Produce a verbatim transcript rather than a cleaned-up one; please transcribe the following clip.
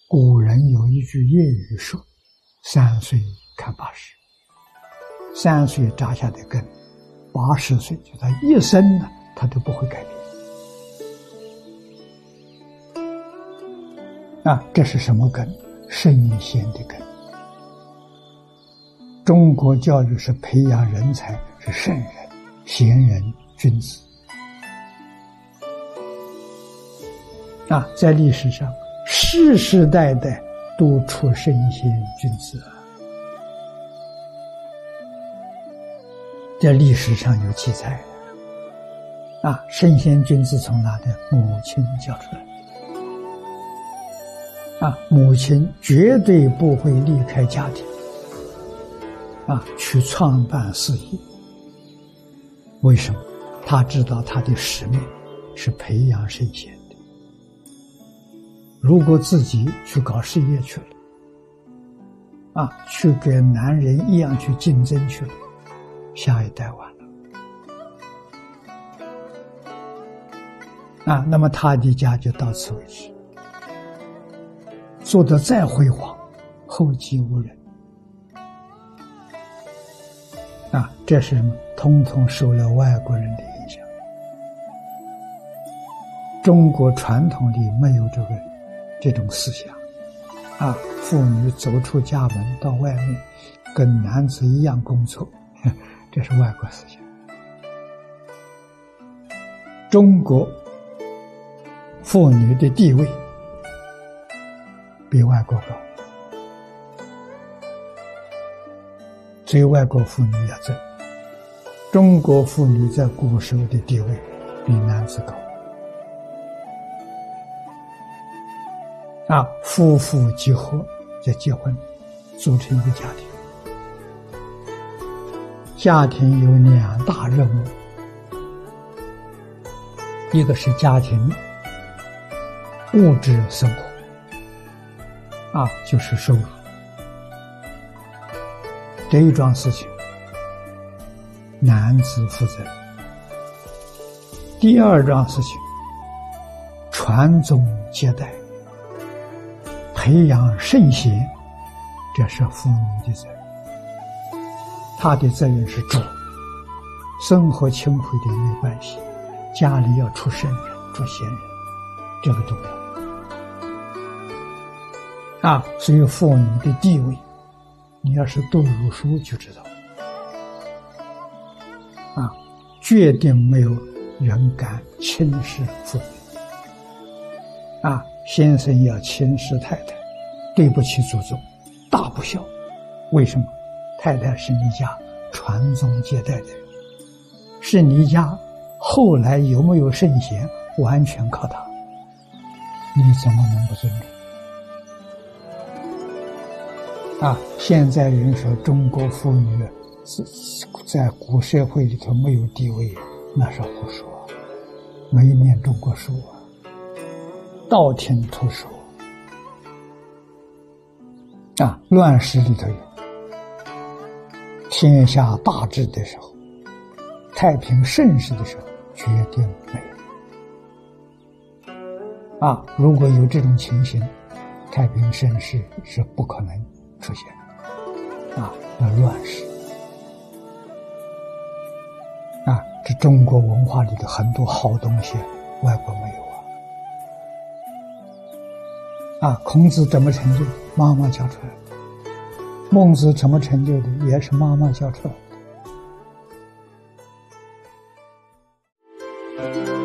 古人有一句谚语说：“三岁看八十。”三岁扎下的根，八十岁就他一生呢，他都不会改变。啊，这是什么根？圣贤的根。中国教育是培养人才，是圣人、贤人、君子。啊，在历史上，世世代代都出圣贤君子啊。在历史上有记载的。啊，圣贤君子从哪的？母亲教出来。啊，母亲绝对不会离开家庭，啊，去创办事业。为什么？他知道他的使命是培养圣贤的。如果自己去搞事业去了，啊，去跟男人一样去竞争去了，下一代完了。啊，那么他的家就到此为止。做得再辉煌，后继无人。啊，这是什么？统统受了外国人的影响。中国传统里没有这个这种思想。啊，妇女走出家门到外面，跟男子一样工作，这是外国思想。中国妇女的地位比外国高，所以外国妇女要争。中国妇女在古时候的地位比男子高。啊，夫妇结合就结婚，组成一个家庭。家庭有两大任务，一个是家庭物质生活。啊，就是收入。这一桩事情，男子负责。第二桩事情，传宗接代，培养圣贤，这是妇女的责任。她的责任是主，生活清苦一点没关系，家里要出圣人、出贤人，这个重要。啊，所以妇女的地位，你要是读儒书就知道。啊，决定没有人敢轻视妇女。啊，先生要轻视太太，对不起祖宗，大不孝。为什么？太太是你家传宗接代的人，是你家后来有没有圣贤，完全靠她。你怎么能不尊重？啊，现在人说中国妇女在古社会里头没有地位，那是胡说，没念中国书啊，道听途说。啊，乱世里头有，天下大治的时候，太平盛世的时候，决定没有。啊，如果有这种情形，太平盛世是不可能出现的。啊，要乱世。啊，这中国文化里的很多好东西，外国没有啊。啊，孔子怎么成就？妈妈教出来的。孟子怎么成就的？也是妈妈教出来的。